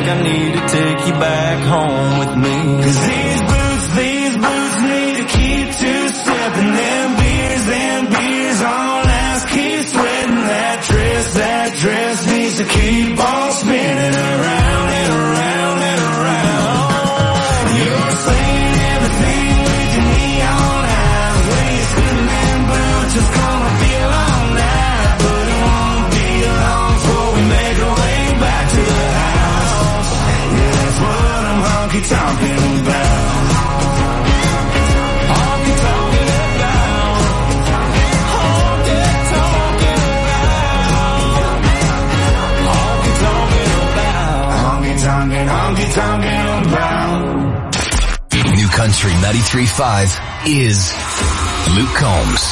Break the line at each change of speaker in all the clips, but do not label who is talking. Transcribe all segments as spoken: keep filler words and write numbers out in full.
like I need to take you back home with me. Cause these boots, these boots need to keep two-stepping. Them beers, them beers on last, keep sweating. That dress, that dress needs to keep on spinning around and around and around. You're saying everything with your neon eyes. When you spin them boots, it's gonna feel all night. But it won't be long before we make our way back to the house. Yeah, that's what I'm honky-tonking about. Honky-tonking about. Honky-tonking about. Honky-tonking about. Honky-tonking, honky-tonking about.
New Country ninety-three point five is Luke Combs.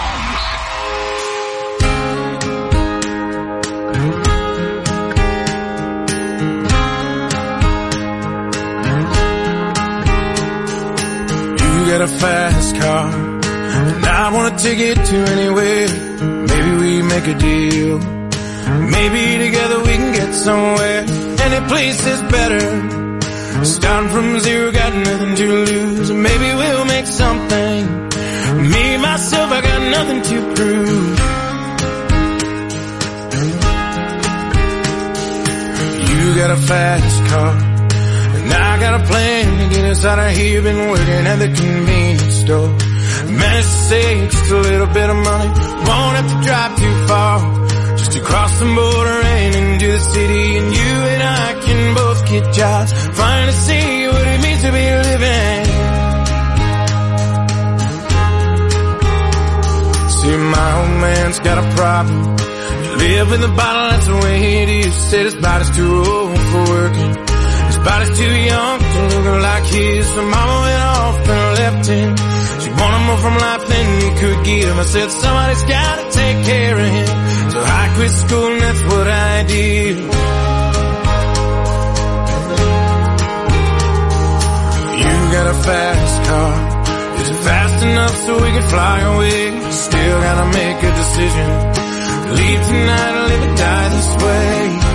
You got a fast car, and I want to take it to anywhere. Maybe we make a deal. Maybe together we can get somewhere. Any place is better. Starting from zero, got nothing to lose. Maybe we'll make something. Me, myself, I got nothing to prove. You got a fast car, and I got a plan to get us out of here. Been working at the convenience store. Managed to save just a little bit of money. Won't have to drive too far. Just to cross the border and into the city. And you and I can both get jobs. Finally see what it means to be living. See, my old man's got a problem. You live in the bottle, that's the way it is. Said his body's too old for working. His body's too young to look like his. So mama went off and left him. She wanted more from life than he could give. I said somebody's gotta take care of him. So I quit school and that's what I did. You got a fast car. Is it fast enough so we can fly away? Still gotta make a decision. Leave tonight or live or die this way.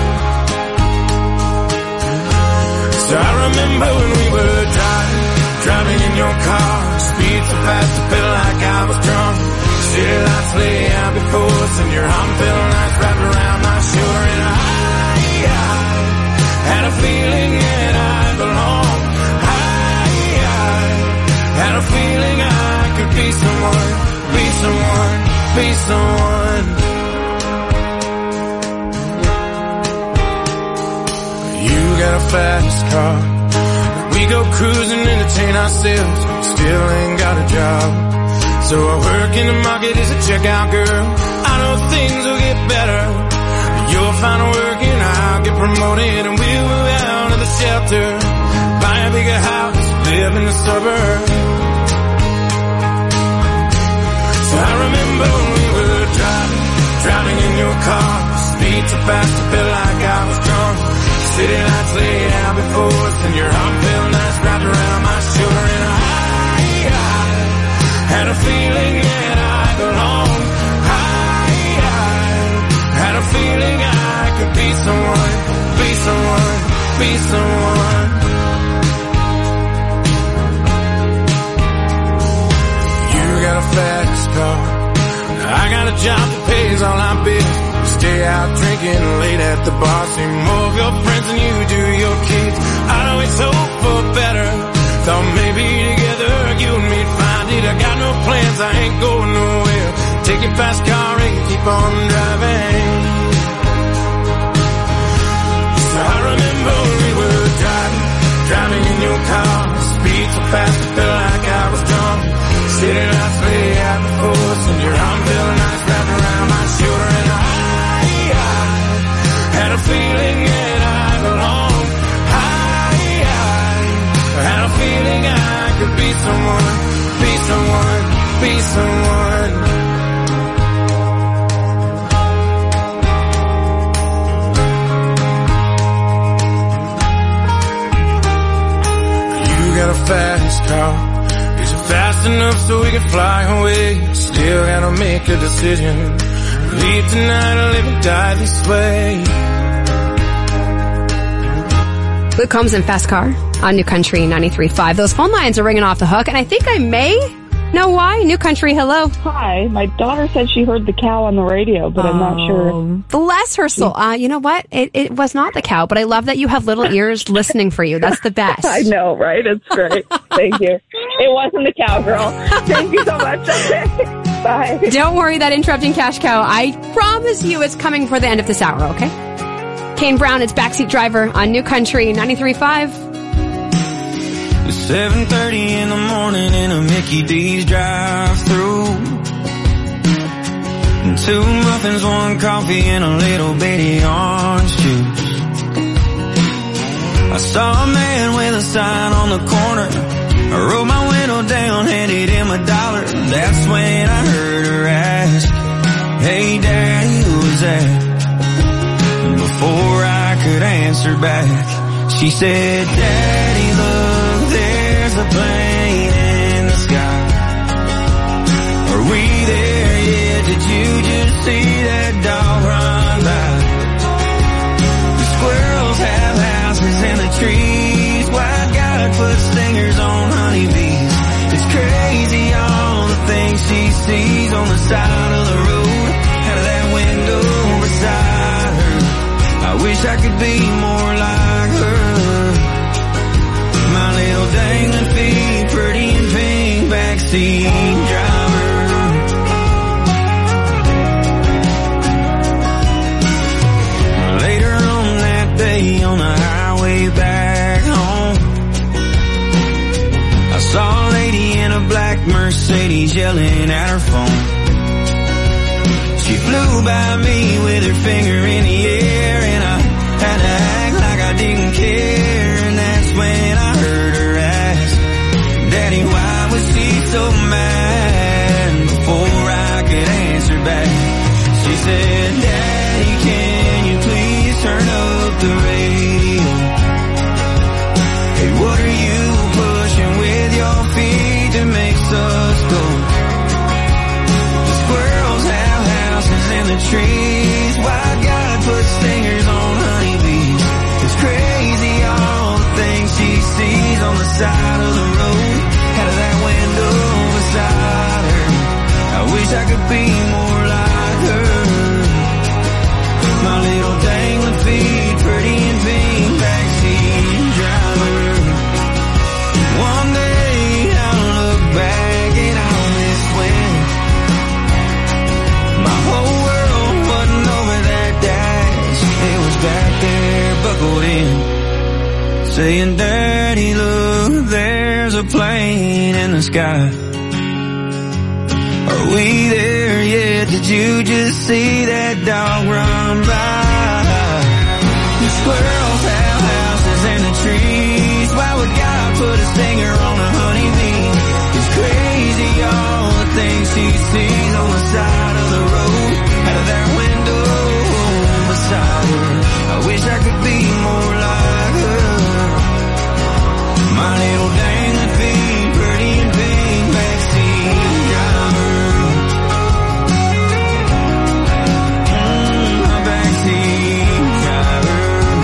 So I remember when we were driving, driving in your car. Speed so fast I felt like I was drunk. City lights lay out before us and your arm felt nice wrapped around my shoulder. And I, I had a feeling that I belonged. I, I had a feeling I could be someone, be someone, be someone. You got a fast car. We go cruising, entertain ourselves. Still ain't got a job. So I work in the market as a checkout girl. I know things will get better. You'll find work and I'll get promoted. And we'll move out of the shelter. Buy a bigger house, live in the suburbs. So I remember when we were driving, driving in your car. Speed so fast I felt like I was drunk. City lights laid out before us and your arm felt nice wrapped around my shoulder. And I, I had a feeling that I belonged. I, I had a feeling I could be someone, be someone, be someone. You got a fast car. I got a job that pays all our bills. Stay out drinking late at the bar. See more of your friends than you do your kids. I'd always hope for better. Thought maybe together you and me'd find it. I got no plans, I ain't going nowhere. Take your fast car and keep on driving. So I remember when we were driving, driving in your car. Speed so fast I felt like I was drunk. City lights lay out before us and your arm felt nice wrapped around my shoulder. And I, I had a feeling that I belonged. I, I had a feeling I could be someone, be someone, be someone. You got a fast car. Is it fast enough so we can fly away? Still gotta make a decision. Leave tonight or live and die this way.
Luke Combs and Fast Car on New Country ninety-three point five. Those phone lines are ringing off the hook, and I think I may know why. New Country, hello.
Hi. My daughter said she heard the cow on the radio, but oh, I'm not sure.
Bless her soul. Uh, you know what? It, it was not the cow, but I love that you have little ears listening for you. That's the best.
I know, right? It's great. Thank you. It wasn't the cow, girl. Thank you so much. Bye.
Don't worry, that interrupting cash cow. I promise you it's coming for the end of this hour, okay? Kane Brown, it's Backseat Driver on New Country ninety-three point five.
It's seven thirty in the morning in a Mickey D's drive-thru. And two muffins, one coffee, and a little bitty orange juice. I saw a man with a sign on the corner. I rolled my window down, handed him a dollar. That's when I heard her ask, "Hey, Daddy, who's that?" And before I could answer back, she said, "Daddy, look, there's a plane in the sky. Are we there yet? Did you just see that dog run by? The squirrels have houses in the trees. Why God put stingers on honeybees? It's crazy all the things she sees on the side of the road, out of that window beside her. I wish I could be more like her. My little dangling feet, pretty and pink, backseat driver." Later on that day on the highway back home, I saw a lady in a black Mercedes yelling at her phone. She flew by me with her finger in the air, and I had to act like I didn't care. And that's when I heard her ask, "Daddy, why was she so mad?" And before I could answer back, she said, "Daddy, can you please turn up the radio? Hey, what are you pushing with your feet that makes us go? The squirrels have houses in the trees. Why God put stingers on honeybees? It's crazy all the things she sees on the side of the road, out of that window beside her. I wish I could be more like her. My little dangling feet, pretty and pink, backseat driver. One day I'll look back and I'll miss when my whole world wasn't over that dash. It was back there buckled in, saying, "Daddy, look, there's a plane in the sky. Are we there yet? Did you just see that dog run by? The squirrels have houses in the trees. Why would God put a stinger on a honeybee? It's crazy all the things she sees on the side of the road, out of that window beside her. I wish I could be more like her. My little dangling feet, pretty and pink, backseat driver. Mm, my backseat driver."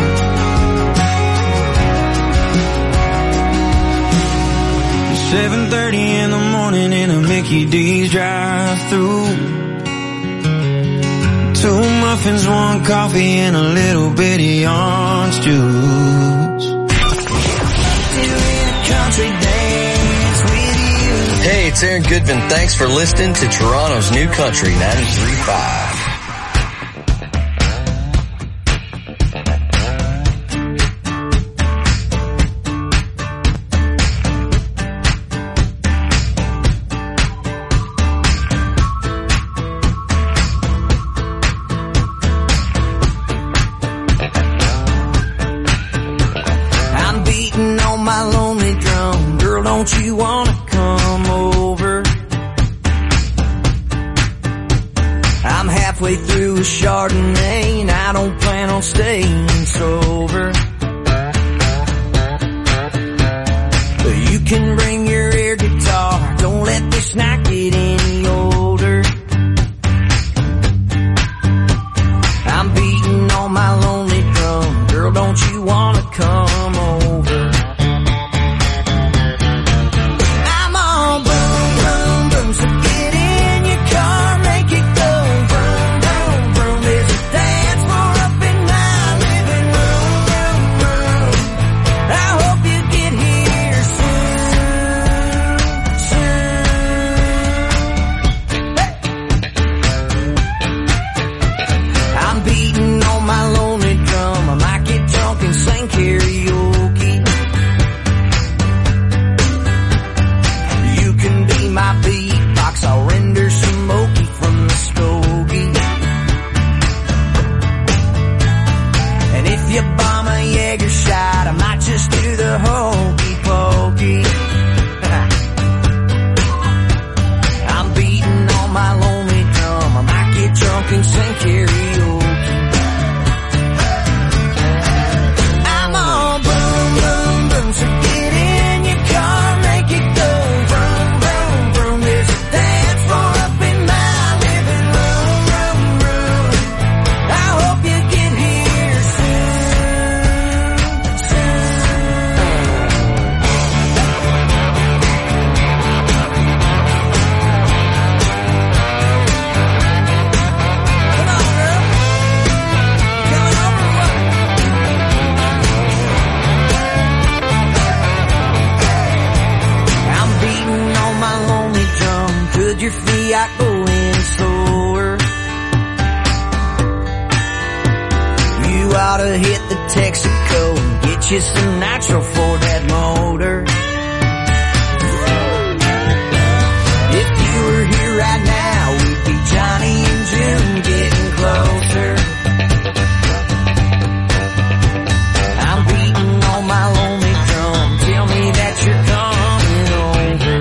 seven thirty in the morning in a Mickey D's drive-thru. Two muffins, one coffee, and a little bitty orange juice.
Hey, it's Aaron Goodman. Thanks for listening to Toronto's New Country ninety-three point five.
Don't you wanna come over? I'm halfway through a Chardonnay and I don't plan on staying sober. But you can bring your air guitar, don't let this night get any older. I'm beating on my lonely drum, girl, don't you wanna come over? yacht going slower. You ought to hit the Texaco and get you some nitro for that motor. If you were here right now, we'd be Johnny and June getting closer. I'm beating on my lonely drum. Tell me that you're coming over.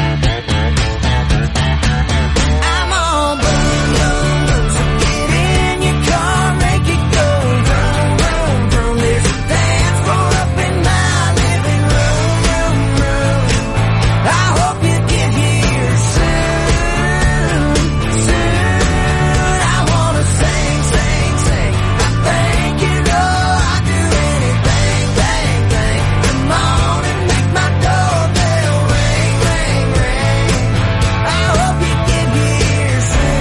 I'm all boom, boom, boom. So get in your car, make it go vroom, vroom, vroom. There's a dance floor up in my living room, room, room. I hope you get here soon, soon. I wanna sing, sing, sing. I think you know I'd do anything, thing, thing. Come on and make my doorbell ring, ring, ring. I hope you get here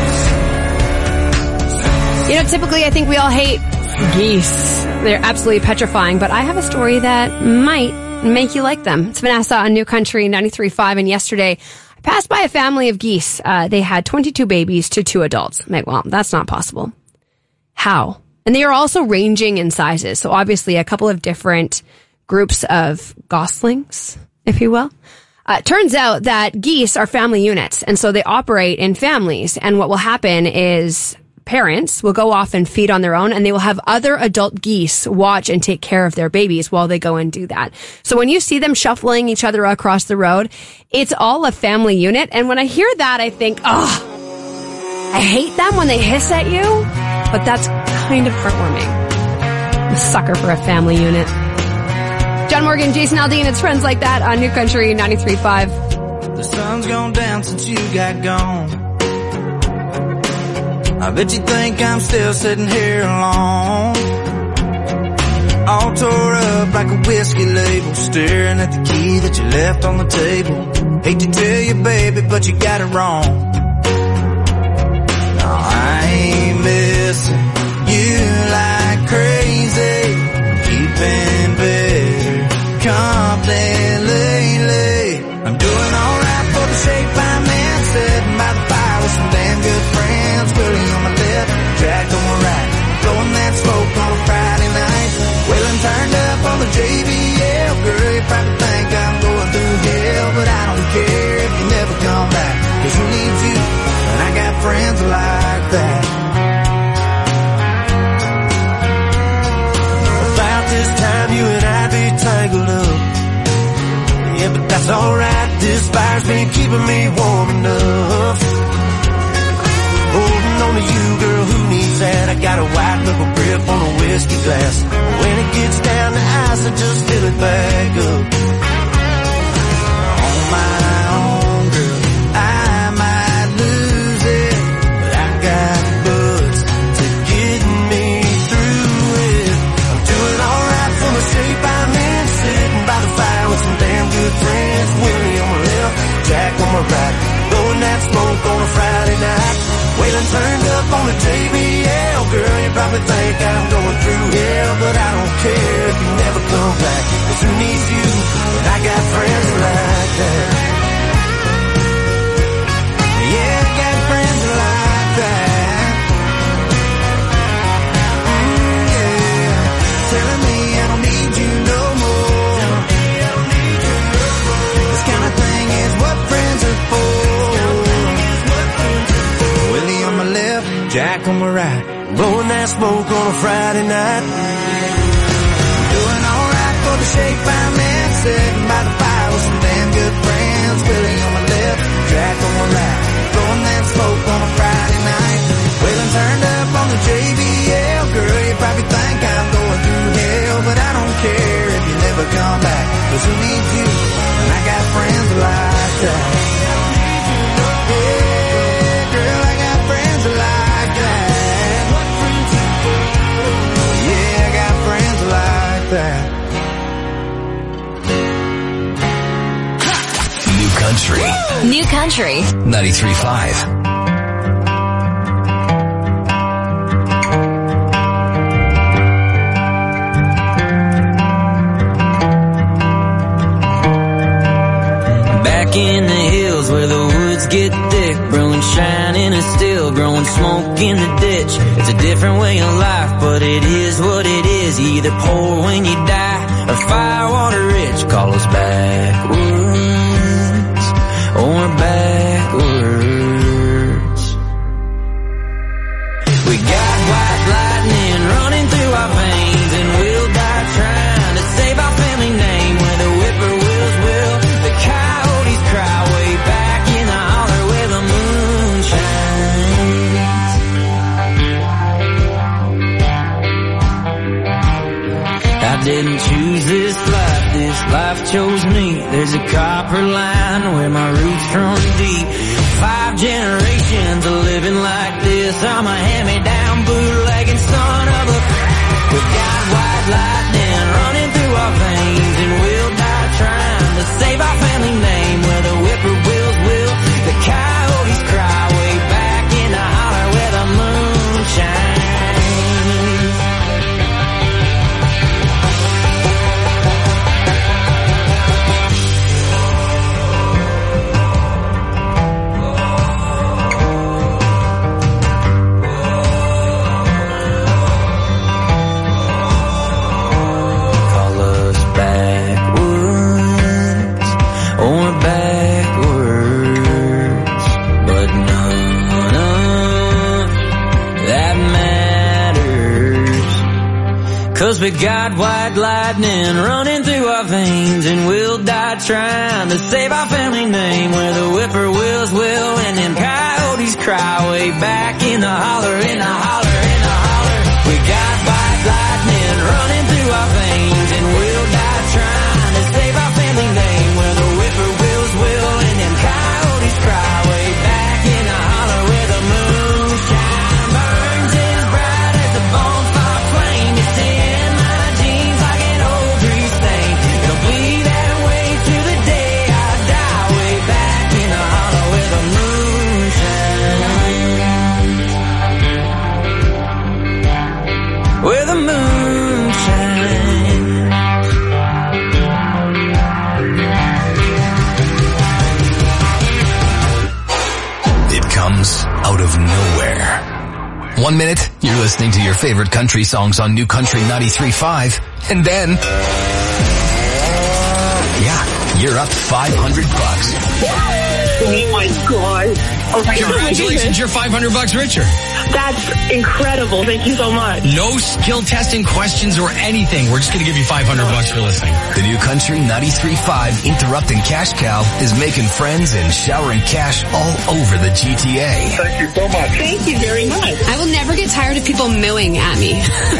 soon.
You know, typically I think we all hate geese. They're absolutely petrifying, but I have a story that might make you like them. It's Vanessa on New Country ninety-three point five, and yesterday I passed by a family of geese. Uh, they had twenty-two babies to two adults. I'm like, well, that's not possible. How? And they are also ranging in sizes. So obviously a couple of different groups of goslings, if you will. Uh, it turns out that geese are family units, and so they operate in families. And what will happen is parents will go off and feed on their own, and they will have other adult geese watch and take care of their babies while they go and do that. So when you see them shuffling each other across the road, it's all a family unit. And when I hear that, I think, oh, I hate them when they hiss at you, but that's kind of heartwarming. I'm a sucker for a family unit. John Morgan, Jason Aldean, it's Friends Like That on New Country ninety-three point five.
The sun's gone down since you got gone. I bet you think I'm still sitting here alone, all tore up like a whiskey label, staring at the key that you left on the table. Hate to tell you, baby, but you got it wrong. No, I ain't missing you like crazy. I'm keeping better company lately. I'm doing alright for the shape I'm in, sitting by the fire with some damn good friends. Willie on my left, Jack on my right, blowing that smoke on a Friday night. Wailing turned up on the J B L. Girl, you probably think I'm going through hell, but I don't care if you never come back, 'cause who needs you? And I got friends like that. About this time you and I be tangled up. Yeah, but that's alright, this fire's been keeping me warm enough. Holding on to you, girl, who needs that? I got a white knuckle grip on a whiskey glass. When it gets down to ice, I just fill it back up. On my own, girl, I might lose it, but I got buds to get me through it. I'm doing alright for the shape I'm in, sitting by the fire with some damn good friends. Willie on my left, Jack on my right, blowing that smoke on a Friday night. Wailing turned up on the J B L. Girl, you probably think I'm going through hell, but I don't care if you never come back, 'cause who needs you? And I got friends like that. Yeah, I got friends like that. Mm, yeah. Telling me I don't need you no more. This kind of thing is what friends are for. Willie on my left, Jack on my right, blowing that smoke on a Friday night. Doing alright for the shape I'm in, sitting by the fire with some damn good friends. Willie on my left, Jack on my right, blowing that smoke on a Friday night. Wailing turned up on the J B L. Girl, you probably think I'm going through hell, but I don't care if you never come back, 'cause who needs you? And I got friends like that.
New Country.
New Country.
ninety-three point five.
Back in the hills where the woods get thick, blowing
shining is still growing smoke in the ditch. It's a different way of life, but it is what it is. You either poor when you die or firewater rich. Call us backwoods or backwards. We got white lightning running through our veins, and we'll die trying to save our family name. Where the whippoorwills will, the coyotes cry way back in the holler where the moon shines. I didn't choose this life, this life chose me. There's a copper line where my roots run deep. Five generations of living like this. I'm a hand-me-down bootlegging son of a... We got white lightning running through our veins, and we'll die trying to save our family name. Where the whippoorwills will, the coyotes cry way back in the holler where the moon shines. Cause we got white lightning running through our veins, and we'll die trying to save our family name. Where the whippoorwills will, and them coyotes cry way back in the holler, in the holler, in the holler. We got white lightning running through our veins, and we'll die trying to save our family name. Where the whippoorwills will, and them coyotes cry way back in the holler where the moonshine burns as bright as a bonfire flame. It's in my jeans like an old grease stain. It'll be that way to the day I die, way back in the holler where the moonshine, where the moonshine.
It comes out of nowhere. One minute, you're listening to your favorite country songs on New Country ninety-three point five, and then, yeah, you're up five hundred bucks.
Oh my God. Oh my
Congratulations, you're five hundred bucks richer.
That's incredible. Thank you so much.
No skill testing questions or anything. We're just going to give you five hundred bucks for listening.
The New Country ninety-three point five Interrupting Cash Cow is making friends and showering cash all over the G T A.
Thank you so much. Thank you very much.
I will never get tired of people mooing at me.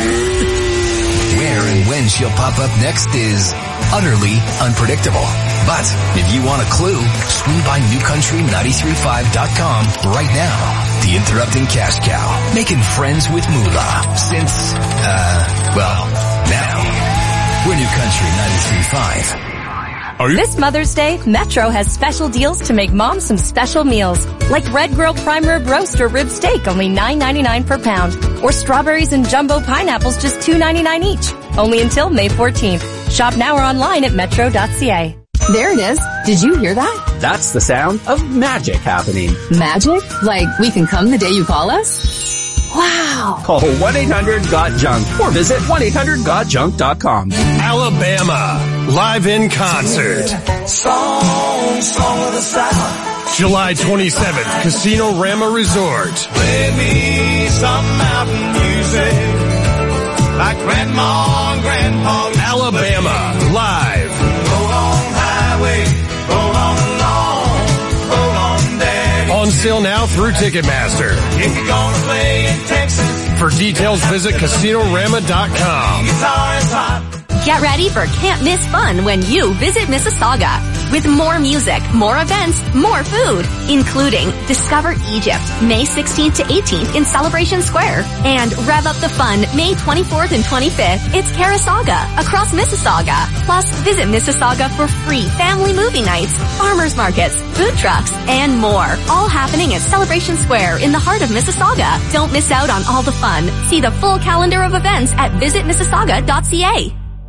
Where and when she'll pop up next is utterly unpredictable. But if you want a clue, swing by new country ninety-three point five dot com right now. The Interrupting Cash Cow, making friends with Moolah since, uh, well, now. We're New Country ninety-three point five.
This Mother's Day, Metro has special deals to make mom some special meals, like Red Grill Prime Rib Roast or Rib Steak, only nine ninety-nine per pound, or strawberries and jumbo pineapples, just two ninety-nine each, only until May fourteenth. Shop now or online at metro dot c a.
There it is. Did you hear that?
That's the sound of magic happening.
Magic? Like we can come the day you call us? Wow.
Call one eight hundred got junk or visit one eight hundred got junk dot com.
Alabama, live in concert.
Song, song of the South.
July twenty-seventh, Casino Rama Resort.
Play me some mountain music, like Grandma and Grandpa.
Alabama, live.
Roll on highway, roll on along, roll on daddy.
On sale now through Ticketmaster.
If you're gonna play in Texas,
for details visit casino rama dot com.
guitar is hot.
Get ready for can't miss fun when you visit Mississauga. With more music, more events, more food, including Discover Egypt, May sixteenth to eighteenth in Celebration Square. And Rev Up the Fun, May twenty-fourth and twenty-fifth. It's Carasaga across Mississauga. Plus, visit Mississauga for free family movie nights, farmers markets, food trucks, and more. All happening at Celebration Square in the heart of Mississauga. Don't miss out on all the fun. See the full calendar of events at visit mississauga dot c a.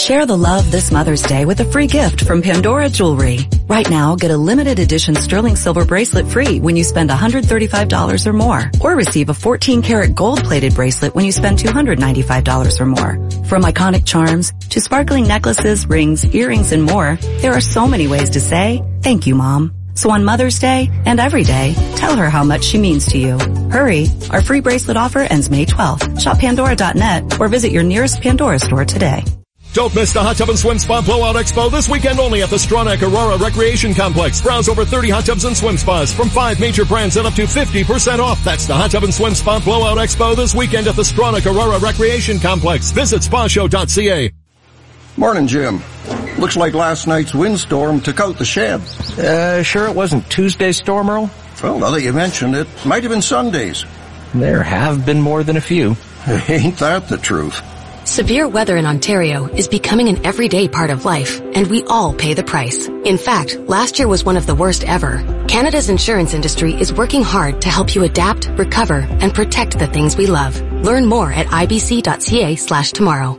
Share the love this Mother's Day with a free gift from Pandora Jewelry. Right now, get a limited edition sterling silver bracelet free when you spend one hundred thirty-five dollars or more. Or receive a fourteen karat gold plated bracelet when you spend two hundred ninety-five dollars or more. From iconic charms to sparkling necklaces, rings, earrings, and more, there are so many ways to say, thank you, Mom. So on Mother's Day and every day, tell her how much she means to you. Hurry! Our free bracelet offer ends May twelfth. Shop Pandora dot net or visit your nearest Pandora store today.
Don't miss the Hot Tub and Swim Spa Blowout Expo this weekend only at the Stronach Aurora Recreation Complex. Browse over thirty hot tubs and swim spas from five major brands at up to fifty percent off. That's the Hot Tub and Swim Spa Blowout Expo this weekend at the Stronach Aurora Recreation Complex. Visit spa show dot c a.
Morning, Jim. Looks like last night's windstorm took out the shed.
Uh, sure it wasn't Tuesday's storm, Earl?
Well, now that you mentioned it, might have been Sunday's.
There have been more than a few.
Ain't that the truth?
Severe weather in Ontario is becoming an everyday part of life, and we all pay the price. In fact, last year was one of the worst ever. Canada's insurance industry is working hard to help you adapt, recover, and protect the things we love. Learn more at I B C dot C A slash tomorrow.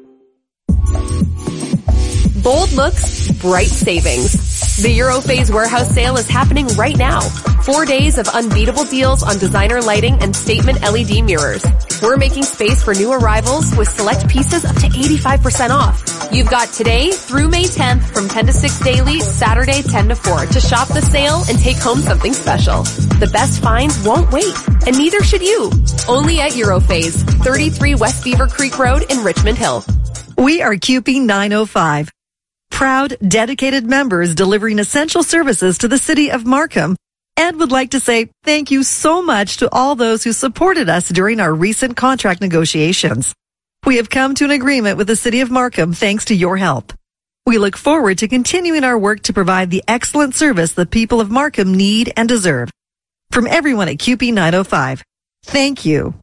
Bold looks, bright savings. The Europhase warehouse sale is happening right now. Four days of unbeatable deals on designer lighting and statement L E D mirrors. We're making space for new arrivals with select pieces up to eighty-five percent off. You've got today through May tenth from ten to six daily, Saturday ten to four to shop the sale and take home something special. The best finds won't wait, and neither should you. Only at Europhase, thirty-three West Beaver Creek Road in Richmond Hill.
We are Q P nine oh five. Proud, dedicated members delivering essential services to the city of Markham. And would like to say thank you so much to all those who supported us during our recent contract negotiations. We have come to an agreement with the city of Markham thanks to your help. We look forward to continuing our work to provide the excellent service the people of Markham need and deserve. From everyone at Q P nine oh five, thank you.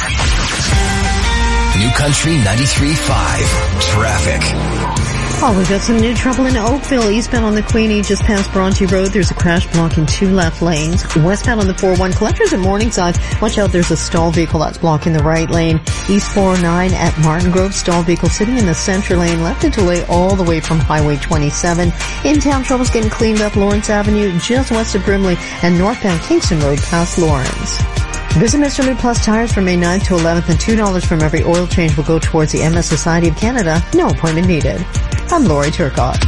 New Country ninety-three point five. Traffic.
Oh, we've got some new trouble in Oakville. Eastbound on the Queenie, just past Bronte Road, there's a crash blocking two left lanes. Westbound on the four oh one collectors at Morningside, watch out, there's a stalled vehicle that's blocking the right lane. East four oh nine at Martin Grove, stalled vehicle sitting in the center lane, left to delay all the way from Highway twenty-seven. In-town trouble's getting cleaned up, Lawrence Avenue, just west of Brimley, and northbound Kingston Road past Lawrence. Visit Mister Mid Plus Tires from May ninth to eleventh, and two dollars from every oil change will go towards the M S Society of Canada. No appointment needed. I'm Lori Turcott.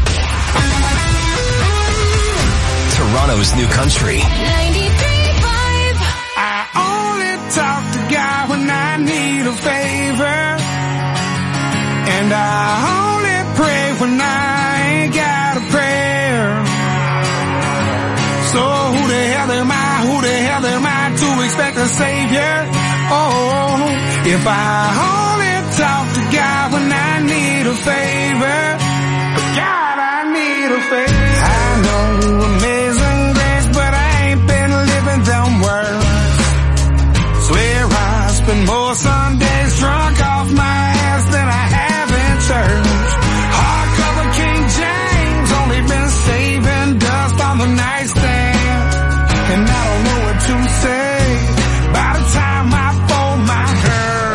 Toronto's New Country.
ninety-three point five. I only talk to God when I need a favor. And I only pray when I ain't got a prayer. So who the hell am I? Who the hell am I to expect a savior? Oh, if I only talk to God when I need a favor. God, I need a favor. I know amazing grace, but I ain't been living them words. Swear I spend more Sundays drunk off my ass than I have in church. Hardcover King James, only been saving dust on the nightstand. And I don't know what to say by the time I fold my hair.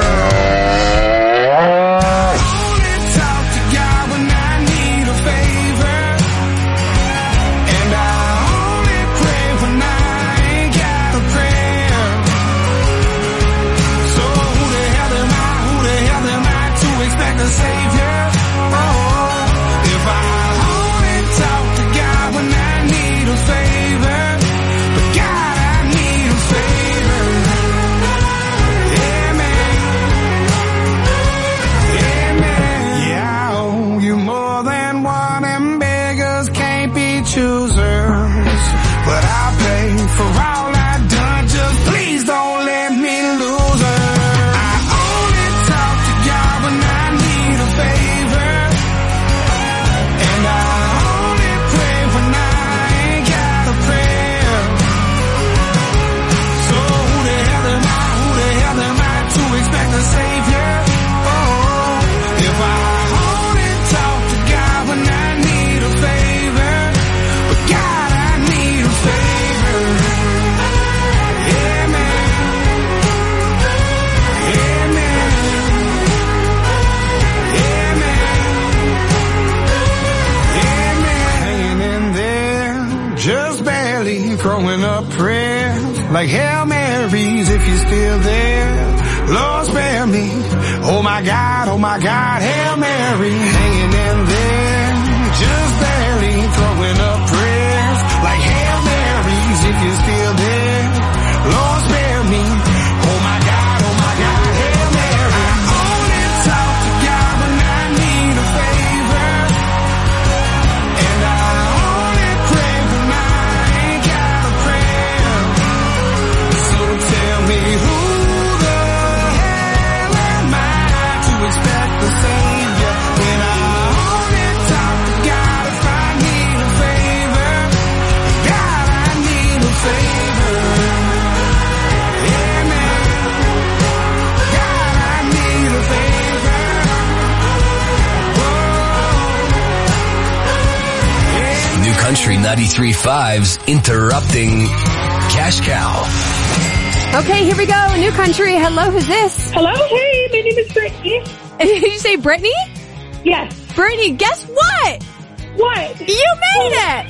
Only talk to God when I need a favor. And I only pray when I ain't got a prayer. So who the hell am I? Who the hell am I to expect a savior? Oh, if I only talk to God when I need a favor. But God, I need a favor. Yeah, man. Yeah, man. Yeah, I owe you more than one, and beggars can't be choosers. But I'll pay for all I've done, just please don't let me lose her. I only talk to God when I need a favor. And I only pray when I ain't got a prayer. So who the hell am I? Who the hell am I to expect a savior? Oh, if I only talk to God when I need a favor. But God, I need a favor. throwing up prayers like Hail Marys if you're still there. Lord spare me. Oh my God, oh my God, Hail Mary, hanging in there, just barely throwing up prayers like Hail Marys if you're still there. Lord spare me. Oh my God, oh my God, Hail Mary. I only talk to God when I need a favor, and I only pray when I ain't got a prayer. So tell me who the hell am I to expect the Savior when I only talk to God if I need a favor? God, I need a favor.
New Country ninety-three point five's Interrupting Cash Cow.
Okay, here we go. New Country. Hello, who's this?
Hello, hey, my name is Brittany.
Did you say Brittany?
Yes.
Brittany, guess what?
What?
You made it!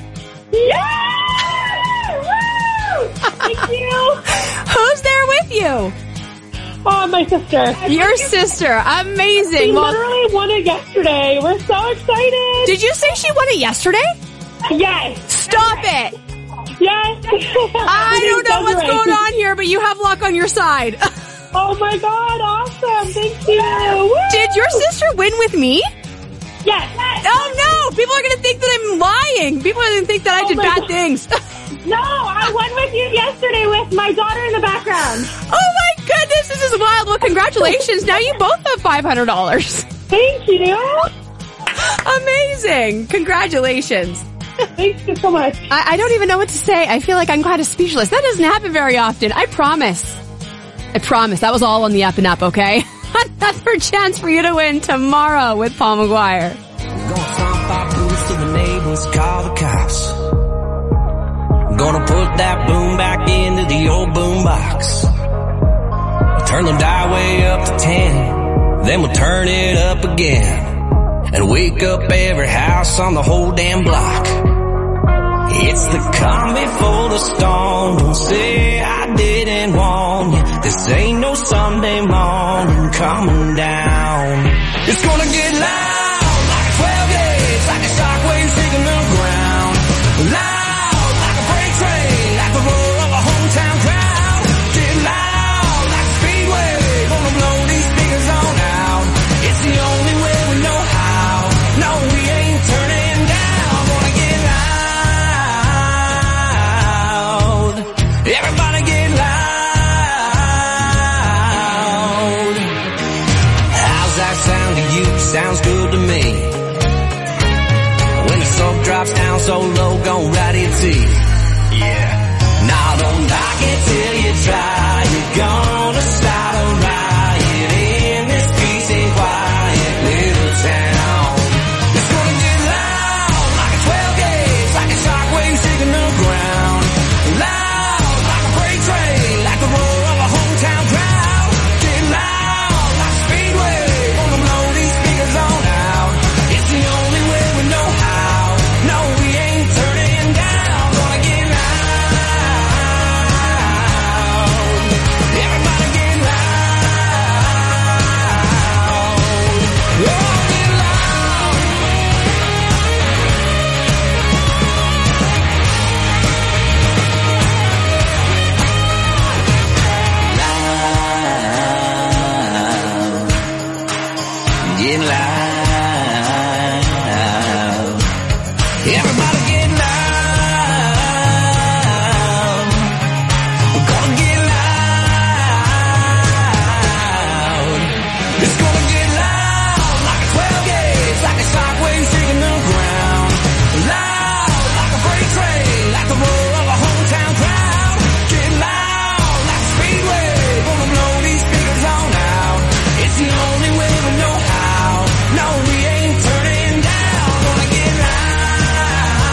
Yeah! Woo! Thank you.
Who's there with you?
Oh, my sister.
Your sister. Amazing.
She
Well,
literally won it yesterday. We're so excited.
did you say she won it yesterday?
Yes.
Stop it.
Yes.
I don't know what's going on here, but you have luck on your side.
Oh my God, awesome. Thank you. Woo!
Did your sister win with me?
Yes.
Oh no, people are going to think that I'm lying. People are going to think that I
Oh
did
my
bad
God.
things.
No, I won with you yesterday with my daughter in the background.
Oh my goodness, this is wild. Well, congratulations. Now you both have five hundred dollars.
Thank you.
Amazing. Congratulations.
Thank you so much.
I, I don't even know what to say. I feel like I'm kind of speechless. That doesn't happen very often. I promise. I promise. That was all on the up and up, okay? Another chance for you to win tomorrow with Paul McGuire.
Gonna stomp our boots to the neighbors, call the cops. Gonna put that boom back into the old boom box. Turn the dial way up to ten, then we'll turn it up again. And wake up every house on the whole damn block. It's the calm before the storm. Don't say I didn't warn you. This ain't no Sunday morning coming down. It's gonna get loud like a twelve gauge, like a shockwave shaking the ground. Loud like a freight train, like the roar of a hometown crowd. Get loud like a speedway, gonna blow these speakers on out. It's the only way we know how. No, we ain't turning down. Gonna get loud. Everybody get loud. How's that sound to you? Sounds good to me. When the smoke drops down so low, gon' ride it to you. Yeah. Now don't knock it till you try. You're gonna start a riot in this peace and quiet little town. It's gonna get loud like a twelve gauge, like a shockwave shaking the ground. Loud like a freight train, like the roar of a hometown crowd. Get loud like a speedway, gonna blow these speakers on out. It's the only way we know how. No, we ain't turning down. Gonna get loud. Everybody get loud. Oh, get loud. Get loud. Everybody get loud. We're gonna get loud. It's gonna get loud like a twelve gauge, like a shockwave shaking the ground. Loud like a freight train, like the roar of a hometown crowd. Get loud like a speedway, gonna blow these speakers on out. It's the only way we know how. No, we ain't turning down. Gonna get loud.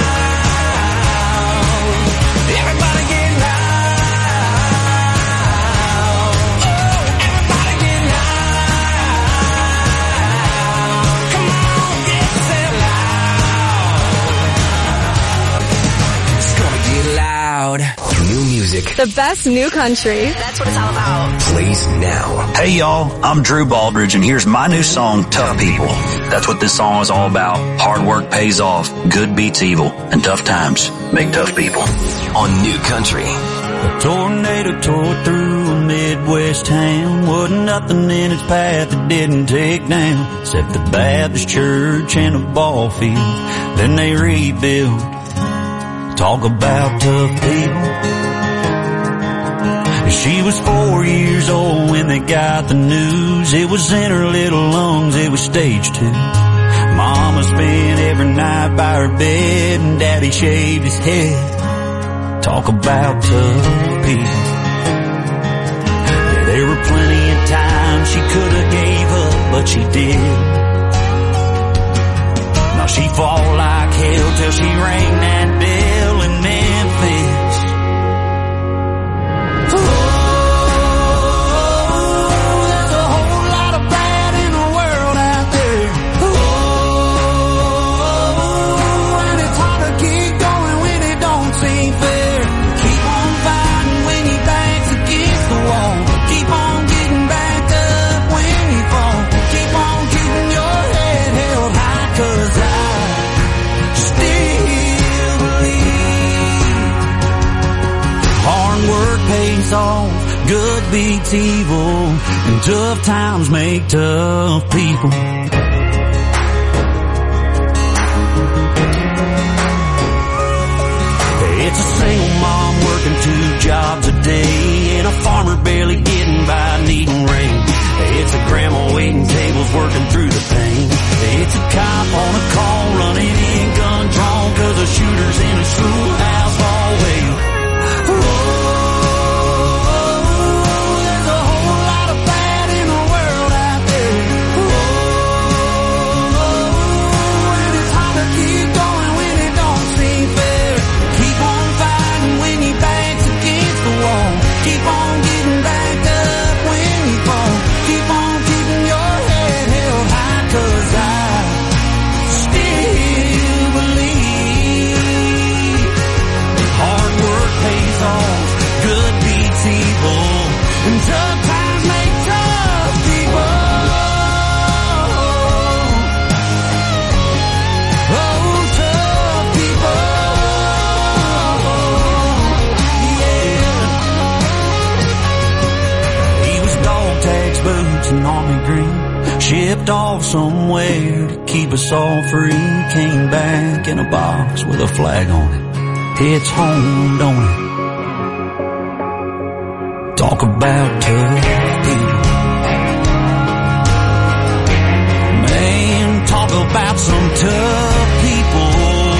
The best new country. That's what it's all about.
Plays now.
Hey y'all, I'm Drew Baldridge and here's my new song, Tough People. That's what this song is all about. Hard work pays off, good beats evil, and tough times make tough people.
On New Country.
A tornado tore through a Midwest town. Wasn't nothing in its path that didn't take down, except the Baptist church and a ball field. Then they rebuilt. Talk about tough people. She was four years old when they got the news. It was in her little lungs, it was stage two. Mama spent every night by her bed and Daddy shaved his head. Talk about tough people. Yeah, there were plenty of times she could have gave up, but she did. Now she fought like hell till she rang that bell in Memphis. Off, good beats evil, and tough times make tough people. It's a single mom working two jobs a day, and a farmer barely getting by needing rain. It's a grandma waiting tables working through the pain. It's a cop on a call running in gun drawn, cause the shooters in a schoolhouse hallway. And army green, shipped off somewhere to keep us all free. Came back in a box with a flag on it. It's home, don't it? Talk about tough people. Man, talk about some tough people.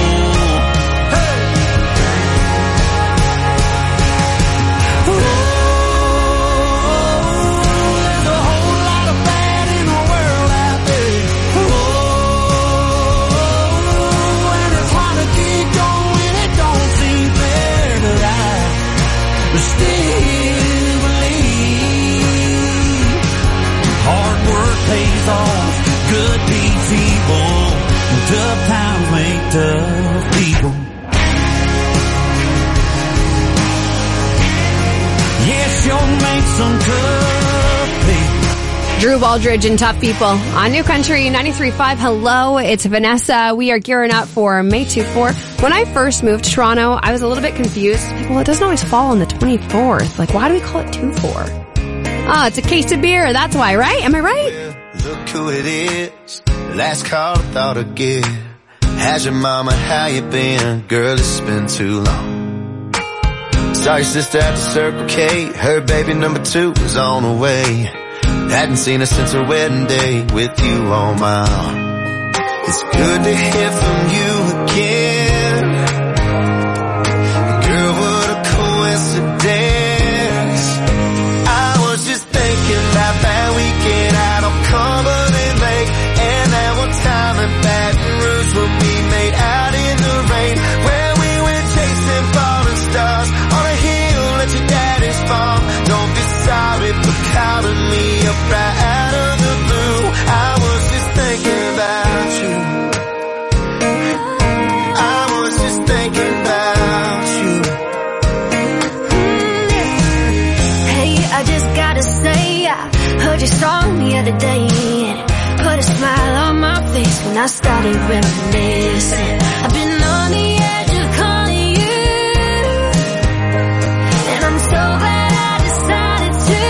Good beats evil, and tough times make tough people. Yes, you'll make some tough people.
Drew Baldridge and Tough People on New Country ninety-three point five. Hello, it's Vanessa. We are gearing up for May twenty-fourth. When I first moved to Toronto, I was a little bit confused. Like, well, it doesn't always fall on the twenty-fourth. Like, why do we call it two four? Oh, it's a case of beer. That's why, right? Am I right?
Look who it is, last call I thought I'd get. How's your mama, how you been? Girl, it's been too long. Saw your sister at the Circle K, her baby number two was on the way. Hadn't seen her since her wedding day, with you on my arm. It's good to hear from you again. Girl, what a coincidence. I was just thinking about that weekend out on Cumberland Lake, and that one time in Baton Rouge when we made out in the rain, where we went chasing falling stars on a hill at your daddy's farm. Don't be sorry for calling me up right out of the blue. I was just thinking about you.
other day. Put a smile on my face when I started reminiscing. I've been on the edge of calling you, and I'm so glad I decided to.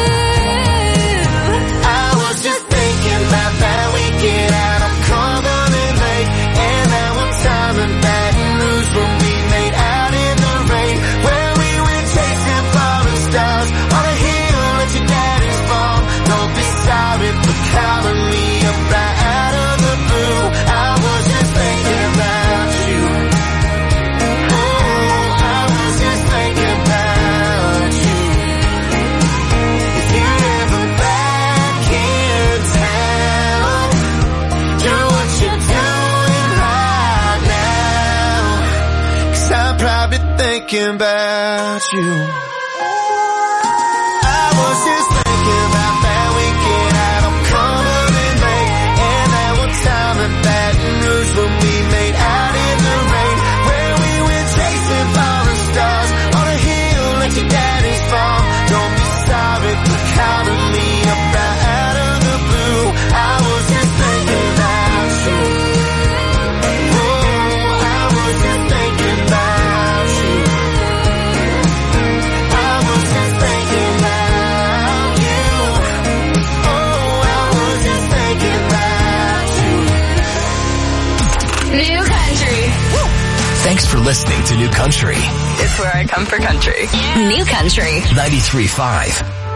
I was just thinking about that weekend out. I'm calling it late, and now I'm timing Baton Rouge when we made out in the rain, where we went chasing falling stars on a hill at your daddy's farm. Don't be sorry for calling me up out of the blue. I was just thinking about you. Oh, I was just thinking about you. If you're ever back in town, do what you're doing right now, 'cause I'm probably thinking about you. I was just thinking about that weekend out. I'm coming in late, and now I'm timing Baton Rouge when we made out in the rain, where we went chasing falling stars on a hill at your daddy's farm. Don't be sorry for calling me up out of the blue. I was just thinking about you. Oh, I was just thinking about you. I was just thinking about you. Oh, I was just thinking about you.
New Country.
Thanks for listening to New Country.
It's where I come for country. New Country.
ninety-three point five.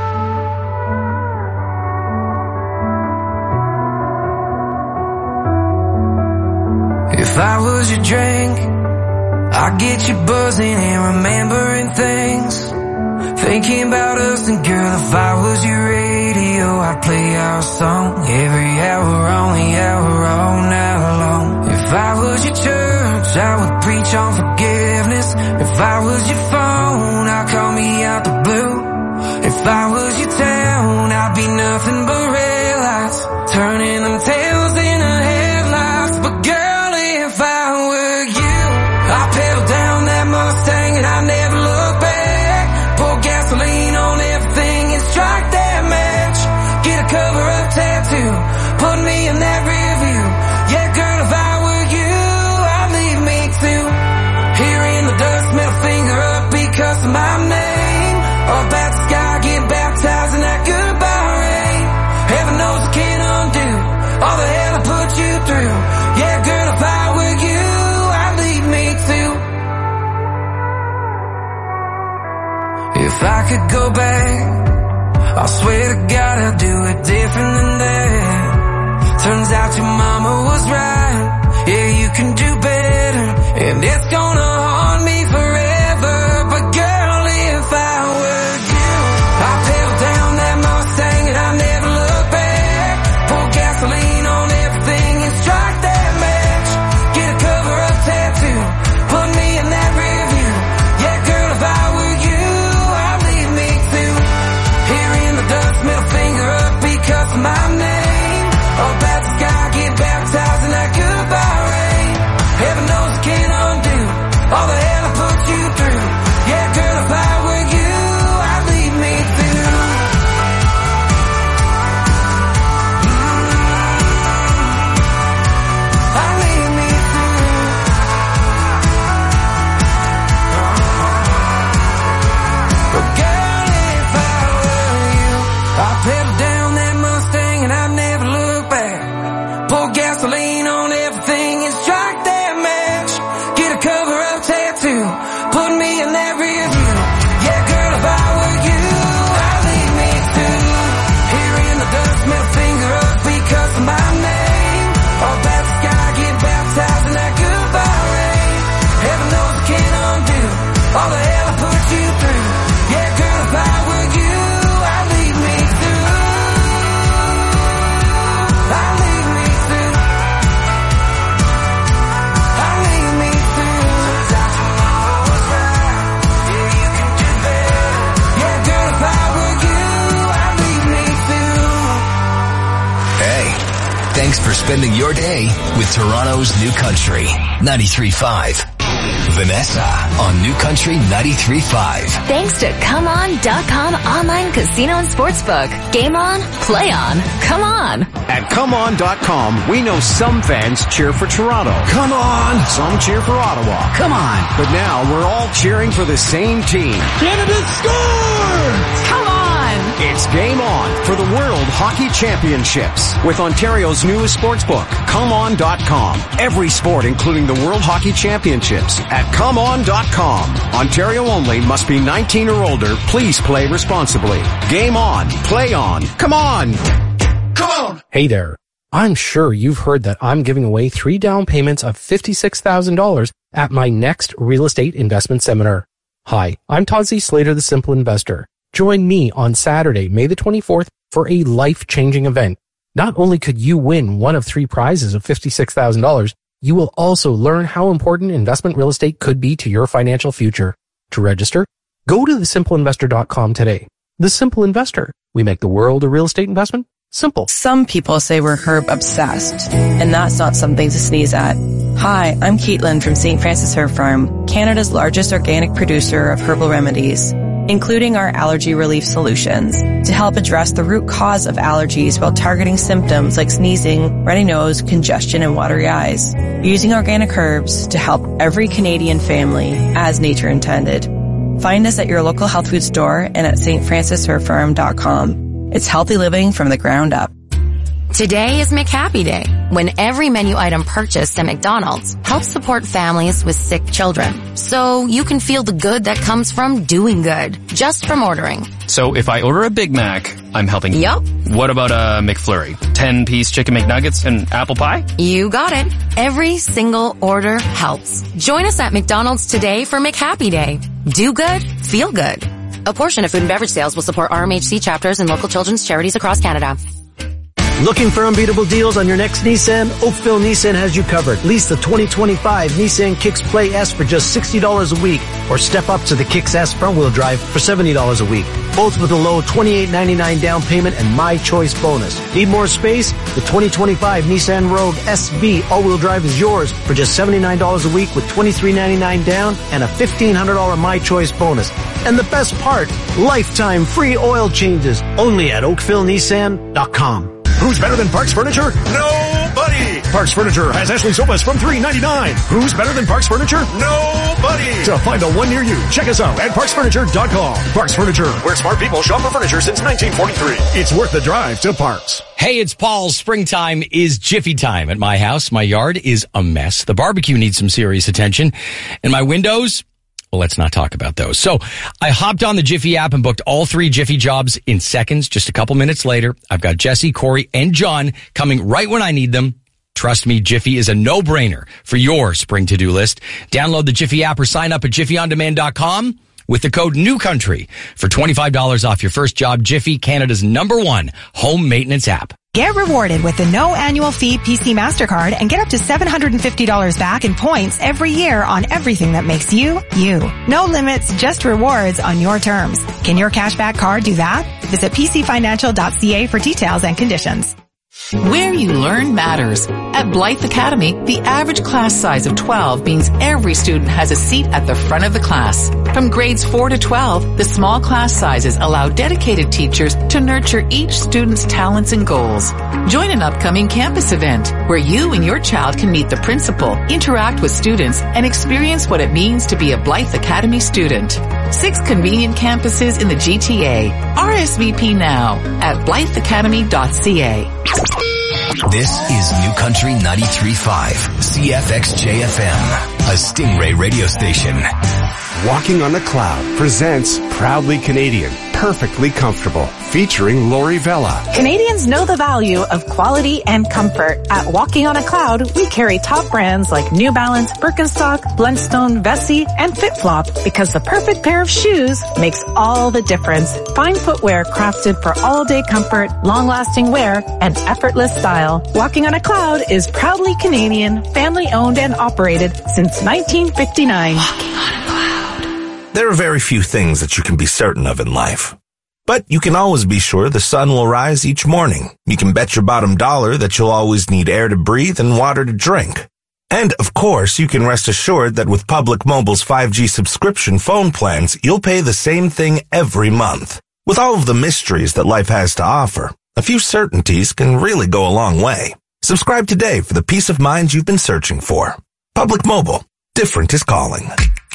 If I was your drink, I'd get you buzzing and remembering things. Thinking about us, and girl, if I was your radio, I'd play our song every hour on the hour all night long. If I was your church, I would preach on forgiveness. If I was your phone, I'd call me out the blue. If I was your town, I'd be nothing but red lights, turning them tails into headlights. But girl, if I were you, I'd pedal down that Mustang and I'd never look back. Pour gasoline on everything and strike that match. Get a cover-up tattoo, put me in that rear view. Yeah, girl, if I were you, I'd leave me too. Here in the dust, middle finger up because of my name. Up at the sky, get baptized in that goodbye rain. Heaven knows I can't undo all the hell I put you through. Yeah, girl, if I were you, I'd leave me too. If I could go back, I swear to God I'd do it different than that. Turns out your mama was right. Yeah, you can do better, and it's gonna haunt me forever. But girl, if I were you, I'd pedal down that Mustang and I'd never look back. Pour gasoline on everything and strike that match. Get a cover-up tattoo, put me in that rear view. Yeah, girl, if I were you, I'd leave me too. Here in the dust, middle finger up because of my name. Up at the sky, get baptized in that goodbye rain. Heaven knows I can't undo all the hell I put you through. Yeah, girl, if I were you, I'd leave me too. I'd leave me too. But girl, if I were you, I'd pedal down that Mustang and I'd never look back. Pour gasoline on everything and strike that match. Get a cover-up tattoo, put me in that rear view. Yeah, girl, if I were you, I'd leave me too. Here in the dust, middle finger up because of my name. Up at the sky, get baptized in that goodbye rain. Heaven knows I can't undo all the hell I put you through. Yeah, girl, if I were you, I'd leave me too. I'd leave me too. I'd leave me too. Turns out your mama was right. Yeah, you can do better. Yeah, girl, if I were you, I'd leave me too.
Hey, thanks for spending your day with Toronto's New Country ninety-three point five. Vanessa on New Country ninety-three point five.
Thanks to Come On dot com online casino and sportsbook. Game on, play on, come on.
At Come On dot com, we know some fans cheer for Toronto. Come on! Some cheer for Ottawa. Come on! But now we're all cheering for the same team. Canada scores! Come on! It's game on for the World Hockey Championships with Ontario's newest sportsbook, Come On dot com. Every sport, including the World Hockey Championships, at Come On dot com. Ontario only, must be nineteen or older. Please play responsibly. Game on. Play on. Come on! Come on!
Hey there. I'm sure you've heard that I'm giving away three down payments of fifty-six thousand dollars at my next real estate investment seminar. Hi, I'm Todd Z. Slater, the Simple Investor. Join me on Saturday, May the twenty-fourth, for a life-changing event. Not only could you win one of three prizes of fifty-six thousand dollars, you will also learn how important investment real estate could be to your financial future. To register, go to the simple investor dot com today. The Simple Investor. We make the world a real estate investment simple.
Some people say we're herb obsessed, and that's not something to sneeze at. Hi, I'm Caitlin from Saint Francis Herb Farm, Canada's largest organic producer of herbal remedies, including our allergy relief solutions, to help address the root cause of allergies while targeting symptoms like sneezing, runny nose, congestion, and watery eyes, using organic herbs to help every Canadian family as nature intended. Find us at your local health food store and at s t francis herb farm dot com. It's healthy living from the ground up.
Today is McHappy Day, when every menu item purchased at McDonald's helps support families with sick children. So you can feel the good that comes from doing good, just from ordering.
So if I order a Big Mac, I'm helping.
Yup.
What about a McFlurry? ten-piece chicken McNuggets and apple pie?
You got it. Every single order helps. Join us at McDonald's today for McHappy Day. Do good, feel good. A portion of food and beverage sales will support R M H C chapters and local children's charities across Canada.
Looking for unbeatable deals on your next Nissan? Oakville Nissan has you covered. Lease the twenty twenty-five Nissan Kicks Play S for just sixty dollars a week, or step up to the Kicks S front-wheel drive for seventy dollars a week. Both with a low twenty-eight ninety-nine down payment and My Choice bonus. Need more space? The twenty twenty-five Nissan Rogue S V all-wheel drive is yours for just seventy-nine dollars a week with twenty-three ninety-nine down and a fifteen hundred dollars My Choice bonus. And the best part, lifetime free oil changes only at oakville nissan dot com.
Who's better than Parks Furniture? Nobody! Parks Furniture has Ashley sofas from three ninety-nine. Who's better than Parks Furniture? Nobody! To find the one near you, check us out at parks furniture dot com. Parks Furniture, where smart people shop for furniture since nineteen forty-three. It's worth the drive to Parks.
Hey, it's Paul. Springtime is Jiffy time at my house. My yard is a mess. The barbecue needs some serious attention. And my windows... well, let's not talk about those. So I hopped on the Jiffy app and booked all three Jiffy jobs in seconds. Just a couple minutes later, I've got Jesse, Corey, and John coming right when I need them. Trust me, Jiffy is a no-brainer for your spring to-do list. Download the Jiffy app or sign up at jiffy on demand dot com with the code NEWCOUNTRY for twenty-five dollars off your first job. Jiffy, Canada's number one home maintenance app.
Get rewarded with the no annual fee P C MasterCard and get up to seven hundred fifty dollars back in points every year on everything that makes you, you. No limits, just rewards on your terms. Can your cashback card do that? Visit p c financial dot c a for details and conditions.
Where you learn matters. At Blythe Academy, the average class size of twelve means every student has a seat at the front of the class. From grades four to twelve, the small class sizes allow dedicated teachers to nurture each student's talents and goals. Join an upcoming campus event where you and your child can meet the principal, interact with students, and experience what it means to be a Blythe Academy student. Six convenient campuses in the G T A. R S V P now at blythe academy dot c a.
This is New Country ninety-three point five, C F X J F M, a Stingray radio station.
Walking on a Cloud presents Proudly Canadian, Perfectly Comfortable, featuring Lori Vella.
Canadians know the value of quality and comfort. At Walking on a Cloud, we carry top brands like New Balance, Birkenstock, Blundstone, Vessi, and FitFlop because the perfect pair of shoes makes all the difference. Fine footwear crafted for all-day comfort, long-lasting wear, and effortless style. Walking on a Cloud is proudly Canadian, family-owned and operated since nineteen fifty-nine. Walking on a Cloud.
There are very few things that you can be certain of in life. But you can always be sure the sun will rise each morning. You can bet your bottom dollar that you'll always need air to breathe and water to drink. And, of course, you can rest assured that with Public Mobile's five G subscription phone plans, you'll pay the same thing every month. With all of the mysteries that life has to offer, a few certainties can really go a long way. Subscribe today for the peace of mind you've been searching for. Public Mobile. Different is calling.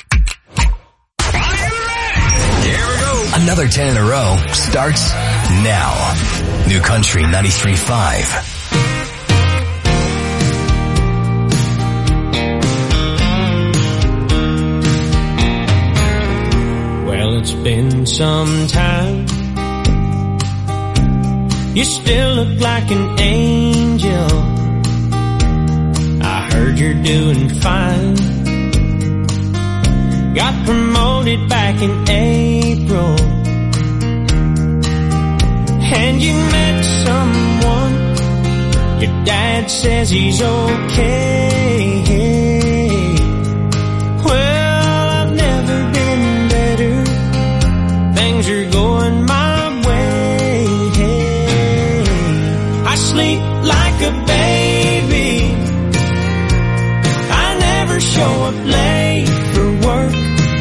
Another ten in a row starts now. New Country ninety-three point five.
Well, it's been some time. You still look like an angel. I heard you're doing fine. Got promoted back in April. And you met someone. Your dad says he's okay. Well, I've never been better. Things are going my way. I sleep like a baby. I never show up late for work.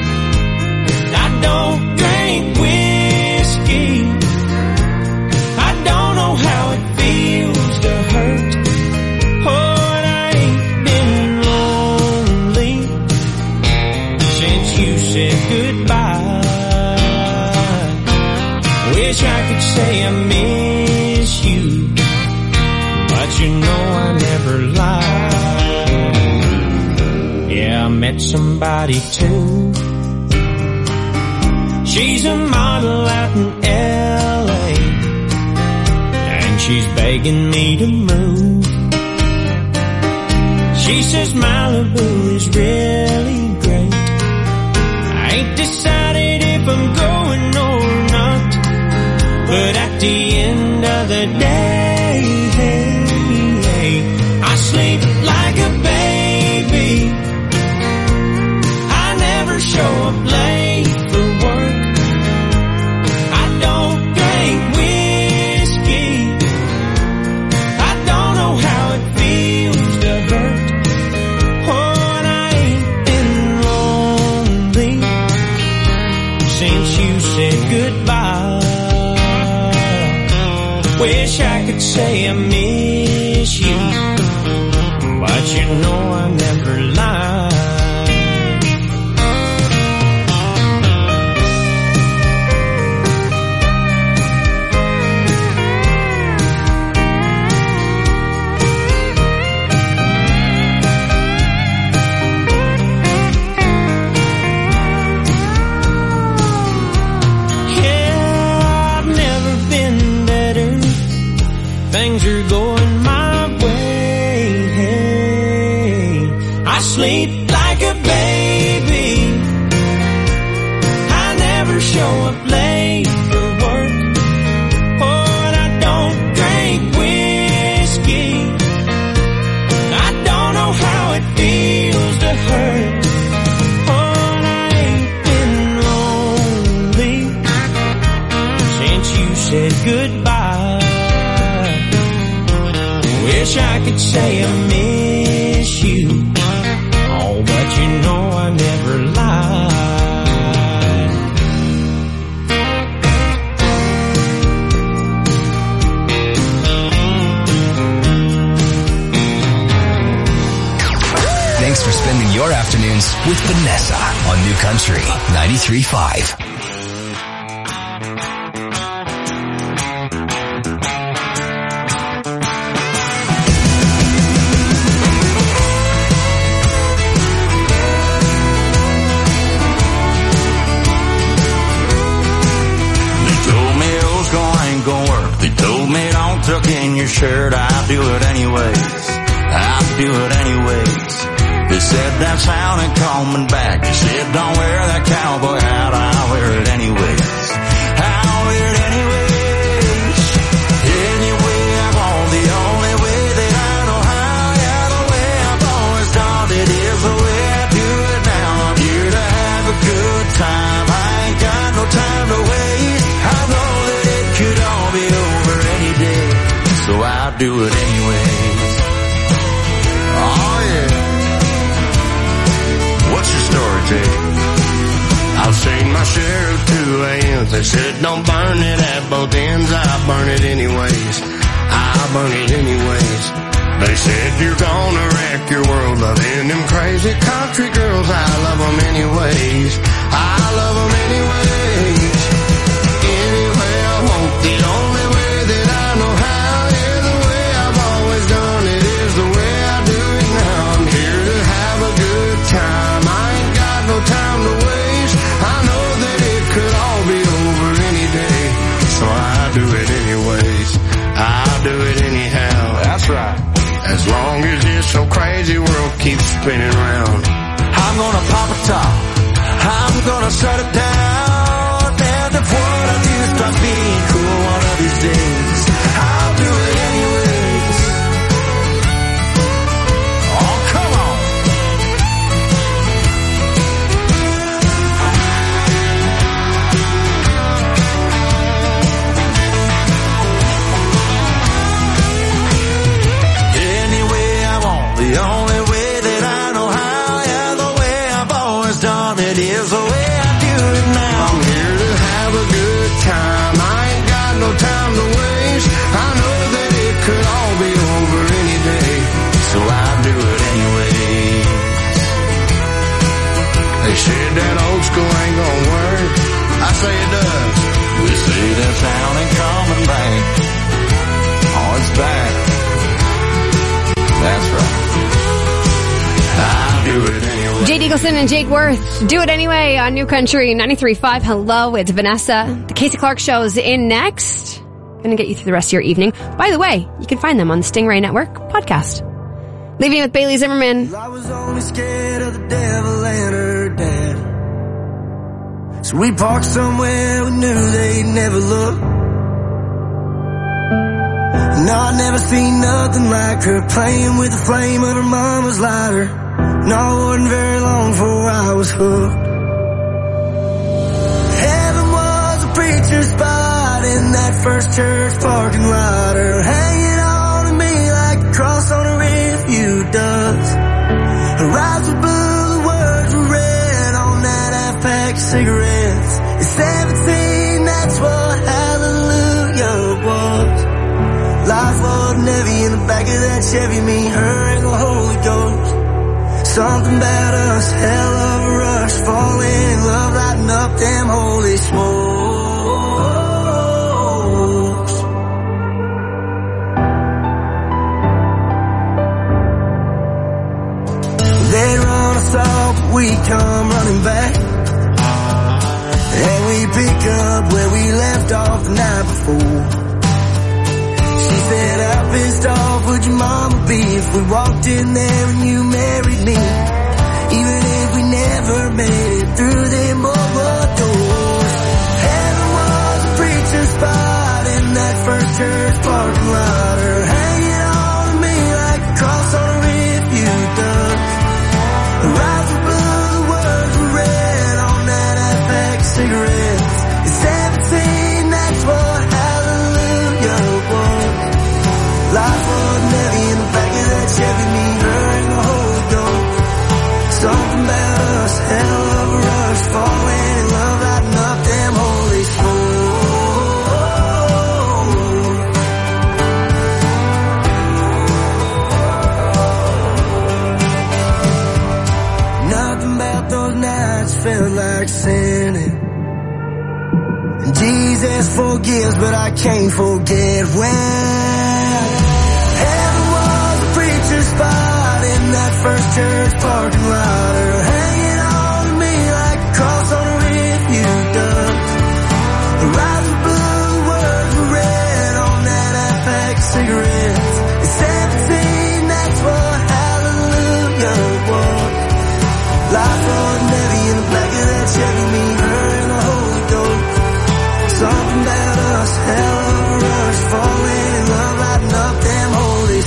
I don't drink whiskey. I don't know how it feels to hurt. Oh, and I ain't been lonely since you said goodbye. Wish I could say I miss you, but you know I never lie. Yeah, I met somebody too. She's a model out in L A, and she's begging me to move. She says Malibu is really great. I ain't decided if I'm going or not, but at the end of the day, I sleep like a baby. I never show up late for work. I don't drink whiskey. I don't know how it feels to hurt. Oh, and I ain't been lonely since you said goodbye. Wish I could say I miss you, but you know I never lie. Things are going my way. I sleep like a baby. I never show up late for work. Oh, and I don't drink whiskey. I don't know how it feels to hurt. Oh, and I ain't been lonely since you said goodbye. Wish I could say I miss you, oh, but you know I never lied.
Thanks for spending your afternoons with Vanessa on New Country ninety-three point five.
Tuck in your shirt, I'll do it anyways. I'll do it anyways. They said that's how they're coming back. They said don't wear that cowboy hat, I'll wear it anyways. I'll wear it anyways. Anyway, I'm on the only way that I know how. Yeah, the way I've always done it is the way I do it now. I'm here to have a good time. I ain't got no time to waste. I know that it could all be over any day, so I'll do it anyways. Oh yeah.
take. I've seen my share of two a.m.s. They said don't burn it at both ends. I burn it anyways. I burn it anyways. They said you're gonna wreck your world loving them crazy country girls. I love them anyways. I love them anyways. Anyway I want, the only way that I know how. Yeah, the way I've always done it is the way I do it now. I'm here to have a good time. I ain't got no time to waste. I know that it could all be over any day, so I do it anyways. I do it anyhow. That's right. As long as this so crazy world keeps spinning round, I'm gonna pop a top. I'm gonna shut it down. And if what I do starts being cool one of these days, I'll do it anyways. Oh, come on. The only way that I know how, yeah, the way I've always done it is the way I do it now. I'm here to have a good time. I ain't got no time to waste. I know that it could all be over any day, so I do it anyways. They said that old school ain't gonna work. I say it does. We say that town ain't coming back. Oh, it's back. That's right. I'll do it anyway.
Jade Eagleson and Jake Worth, Do It Anyway on New Country ninety-three point five. Hello, it's Vanessa. The Casey Clark Show's in next. Gonna get you through the rest of your evening. By the way, you can find them on the Stingray Network podcast. Leaving with Bailey Zimmerman.
I was only scared of the devil and her dad. So we parked somewhere we knew they'd never look. No, I never seen nothing like her, playing with the flame of her mama's lighter. No, it wasn't very long before I was hooked. Heaven was a preacher's spot in that first church parking lot. Her hanging on to me like a cross on a rearview does. Her eyes were blue, the words were red on that half-pack of cigarettes. At seventeen, that's what hallelujah was. Life wasn't heavy in the back of that Chevy, me, her, and the Holy Ghost. Something about us, hell of a rush, falling in love, lighting up them holy smokes. They'd run us off, but we come running back, and we pick up where we left off the night before. She said, how pissed off would your mama be if we walked in there and you married me? Even if we never made it through them old doors. Heaven was a preacher's spot in that first church parking lot. Her hanging on to me like a cross on a rearview does. Her eyes were blue, the words were red on that half-pack of cigarettes. At seventeen, that's what hallelujah was. Life wasn't heavy in the back of that Chevy, me, her, and the Holy Ghost. Something about us, hell of a rush, falling in love, lighting up them holy souls. Nothing about those nights felt like sinning. And Jesus forgives, but I can't forget when heaven was a preacher's spot in that first church parking lot. Her hanging on to me like a cross on a rearview does. Her eyes were blue, the words were red on that half-pack of cigarettes. At seventeen, that's what hallelujah was. Life wasn't heavy in the back of that Chevy, me, her, and the Holy Ghost. Something about us, hell of a rush, falling in love, lighting up them holy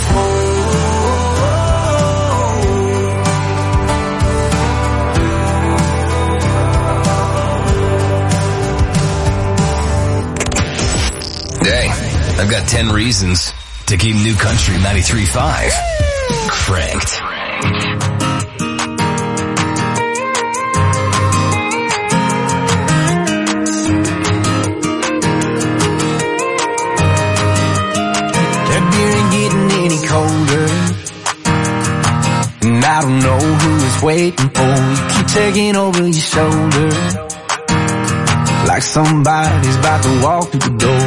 souls. Hey, I've got ten reasons to keep New Country ninety-three point five cranked.
waiting for. You keep taking over your shoulder, like somebody's about to walk through the door.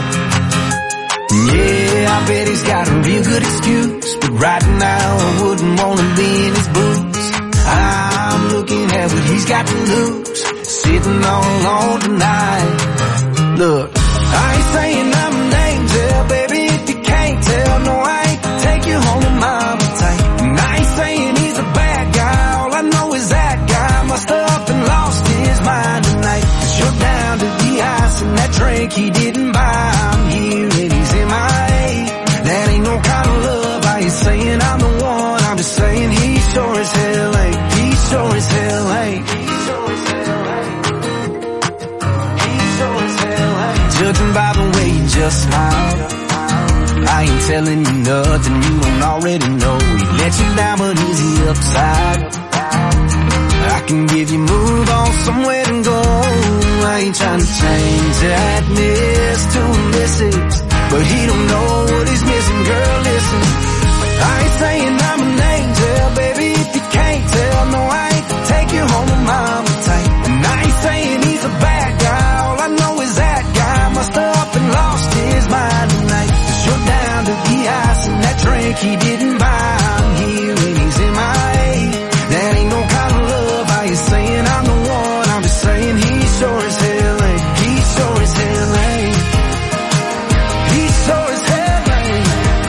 Yeah, I bet he's got a real good excuse, but right now I wouldn't want to be in his boots. I'm looking at what he's got to lose, sitting all alone tonight. Look, I ain't saying I'm an angel, baby, if you can't tell. No, I ain't take you home to mama tight. And I ain't saying he's a bad guy, all I know is that guy must have up and lost his mind tonight. Cause you're down to the ice and that drink he didn't buy. I'm here and he's in my A. That ain't no kind of love. I ain't saying I'm the one, I'm just saying he sure as hell ain't. He sure as hell ain't. He sure as hell ain't. He sure as hell ain't. Judging by the way you just smiled, I ain't telling you nothing you don't already know. He let you down, but is he upside? I can give you move on somewhere to go. I ain't trying to change that miss to illicit, but he don't know what he's missing. Girl, listen, I ain't saying I'm an angel, baby, if you can't tell. No, I ain't take you home to mama tight. And I ain't saying he's a bad guy, all I know is that guy must have up and lost his mind tonight. Cause you're down to the ice and that drink he didn't buy. I'm here and he's in my A. That ain't no kind of love. I ain't saying I'm the one, I'm just saying he sure as hell ain't. He sure as hell ain't. He sure as hell ain't.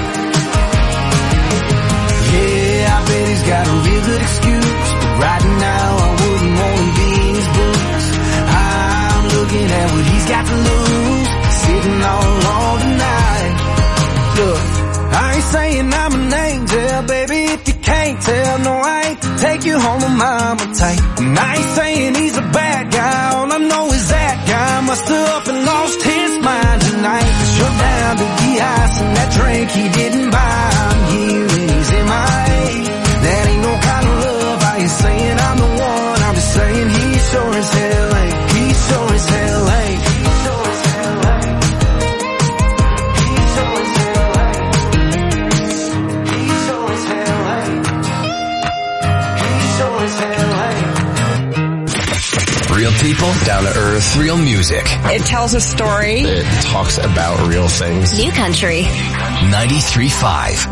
Yeah, I bet he's got a real good excuse, but right now I wouldn't want to be in his boots. I'm looking at what he's got to lose, sitting all alone tonight. Look, I ain't saying I'm an angel, baby, if you can't tell. No, I ain't take you home to mama tight. And I ain't saying he's a bad guy, all I know is that guy must have up and lost his mind tonight. Cause you're down to the ice and that drink he didn't buy. I'm here and he's in my A. That ain't no kind of love. I ain't saying I'm the one, I'm just saying he sure as hell ain't. He sure as hell ain't. He sure as hell ain't. He sure as hell ain't. He sure as hell ain't. He sure as hell ain't.
Real people, down to earth, real music.
It tells a story.
It talks about real things.
New Country
ninety-three point five.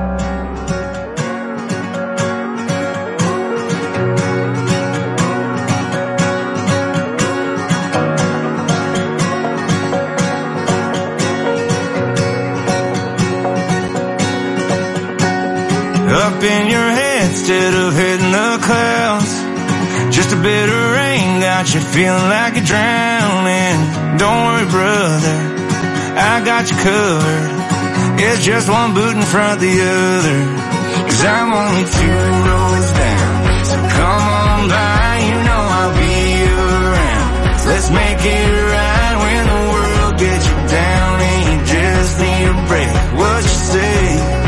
Up in your head instead of hitting the clouds. Just a bit of rain got you feeling like you're drowning. Don't worry, brother, I got you covered. It's just one boot in front of the other. Cause I'm only two roads down, so come on by, you know I'll be around. Let's make it right when the world gets you down and you just need a break. What you say?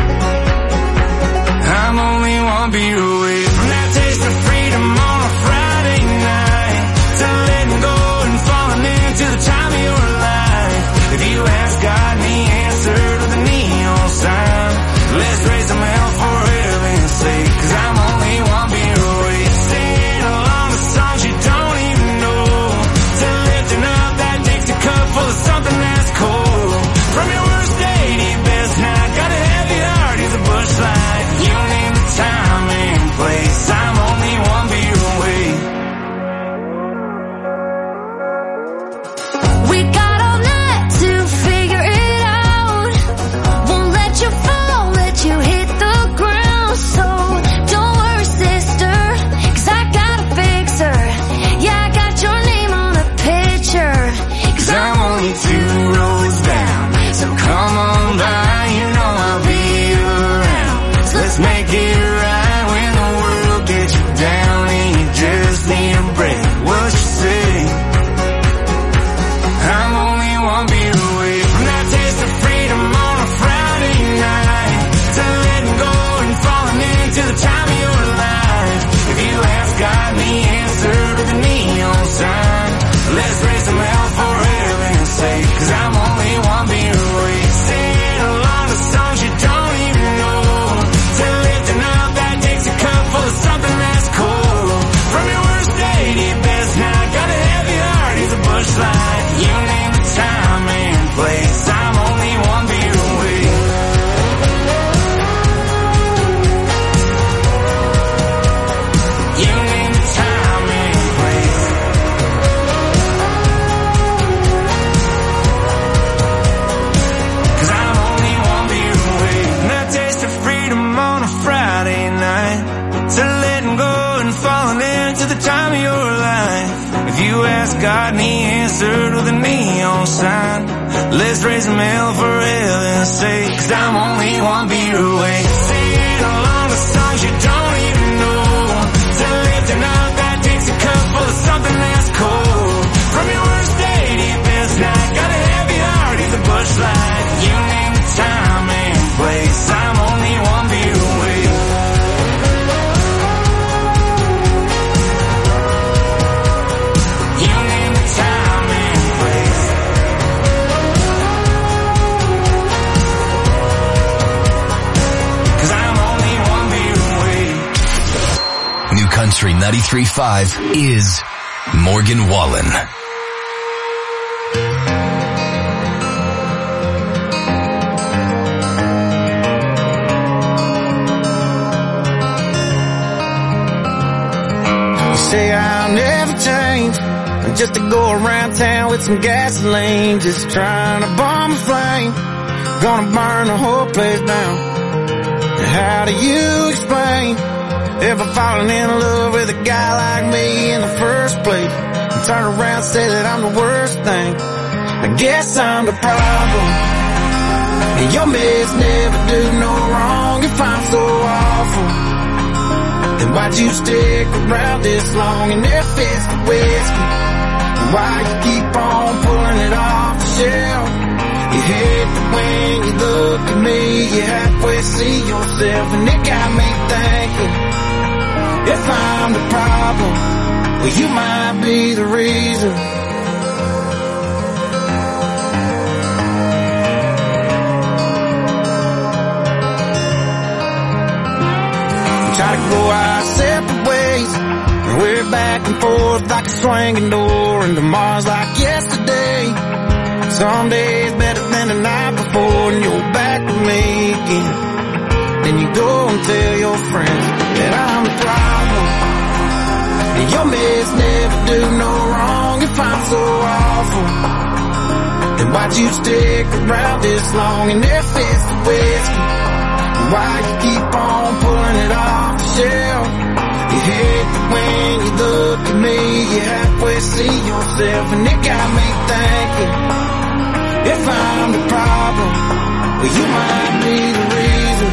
I'm only one beer away from that taste of freedom on a Friday night, to letting go and falling into the time of your life. If you ask God and he answered with a neon sign, let's raise them hell for heaven's sake. Cause I'm only one beer away. Say the time of your life. If you ask God and he answered with a neon sign, let's raise them hell for heaven's sake, 'cause I'm only one beer away. Sing along the songs you don't even know, to lifting up that Dixie cup full of something that's cold. From your worst day to your best night, got a heavy heart, he's a bush light. You name the time and place, I'm only one beer away. You name the time and place. 'Cause I'm only one beer away.
New Country ninety-three point five is Morgan Wallen.
Say I'll never change, just to go around town with some gasoline, just trying to bomb a flame, gonna burn the whole place down. How do you explain ever falling in love with a guy like me in the first place, and turn around and say that I'm the worst thing? I guess I'm the problem, and your mess never do no wrong. If I'm so awful, then why'd you stick around this long? And if it's the whiskey, why you keep on pulling it off the shelf? You hate that when you look at me, you halfway see yourself, and it got me thinking, if I'm the problem, well, you might be the reason. Try to go our separate ways, and we're back and forth like a swinging door, and tomorrow's like yesterday. Some days better than the night before, and you're back with me again. Then you go and tell your friends that I'm the problem, and your mess never do no wrong. If I'm so awful, then why'd you stick around this long? And if it's the whiskey, why you keep on pulling it off the shelf? You hate that when you look at me, you halfway see yourself, and it got me thinking, if I'm the problem, well, you might be the reason.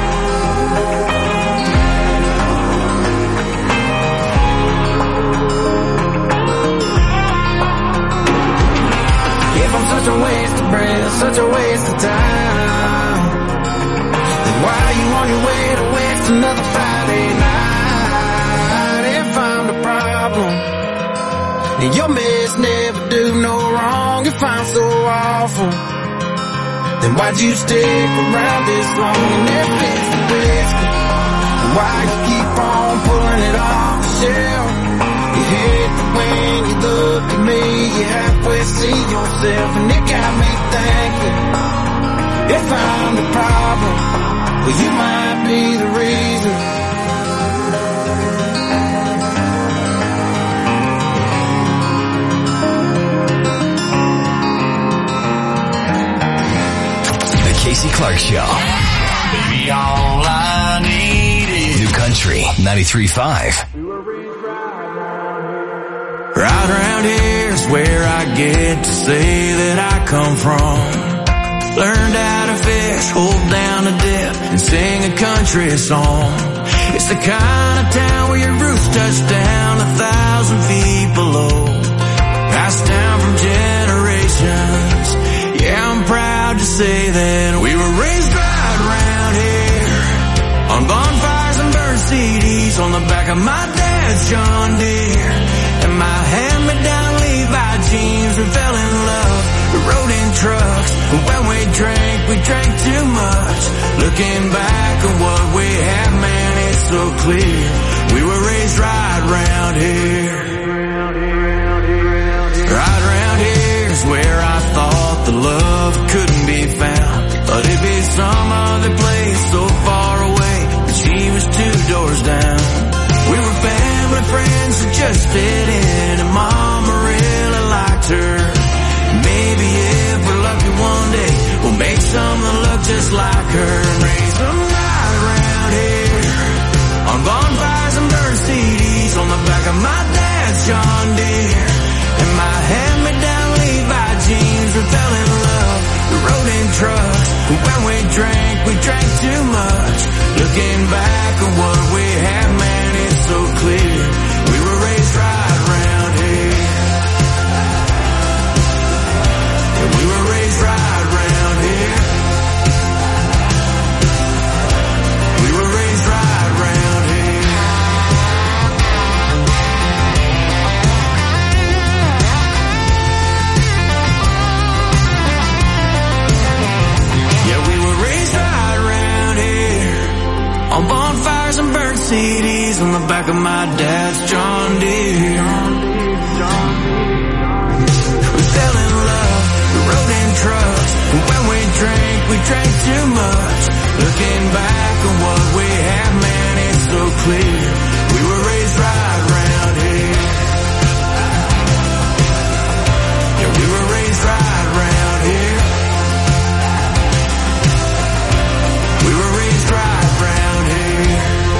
If I'm such a waste of breath, such a waste of time, why are you on your way to waste another Friday night? If I'm the problem, then your mess never do no wrong. If I'm so awful, then why'd you stick around this long? And if it's the whiskey, why you keep on pulling it off the shelf? You hate that when you look at me, you halfway see yourself, and it got me thinking, if I'm the problem, well, you might be the reason.
The Casey Clark Show.
Baby, all I need is
New Country ninety-three point five.
right around here's where I get to say that I come from. Learned how to fish, hold down a dip, and sing a country song. It's the kind of town where your roots touch down a thousand feet below. Passed down from generations. Yeah, I'm proud to say that we were raised right around here, on bonfires and burned C Ds, on the back of my dad's John Deere, and my hand-me-down Levi jeans. We fell in love, we rode in trucks, but when we drank, we drank too much. Looking back at what we had, man, it's so clear. We were raised right around here. Right around here's where I thought the love couldn't be found. Thought it'd be some other place so far away, but she was two doors down. We were family friends that just fit in, and Mama really liked her. Maybe if we're lucky one day, we'll make some that look just like her, and raise them right around here, on bonfires and burned C Ds, on the back of my
John Deere and my hand-me-down Levi jeans. We fell in love, we rode in trucks, and when we drank, we drank too much. Looking back at what we had, man, it's so clear. We were raised right around here. Yeah, we were raised right around here. We were raised right around here. Yeah, we were raised right around here. On bonfires and burnt C Ds on the back of my dad's John Deere. We fell in love, we rode in trucks, and when we drank, we drank too much. Looking back at what we had, man, it's so clear. We were raised right around here. Yeah, we were raised right around here. We were raised right around here.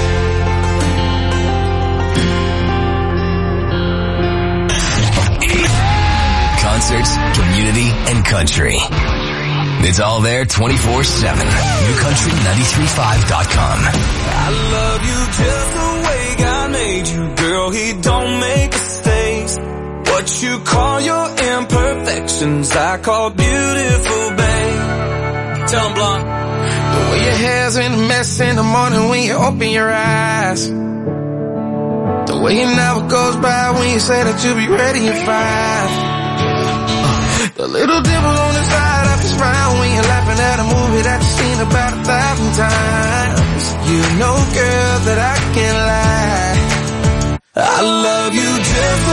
Concerts, community, and country. It's all there twenty-four seven. new country ninety-three point five dot com.
I love you just the way God made you, girl. He don't make mistakes. What you call your imperfections, I call beautiful, babe. Tell 'em, Blonde.
The way your hair's in a mess in the morning when you open your eyes. The way it never goes by when you say that you'll be ready at five. The little dimple on the side of his frown when you're laughing at a movie that you've seen about a thousand times. You know, girl, that I can't lie. I love you just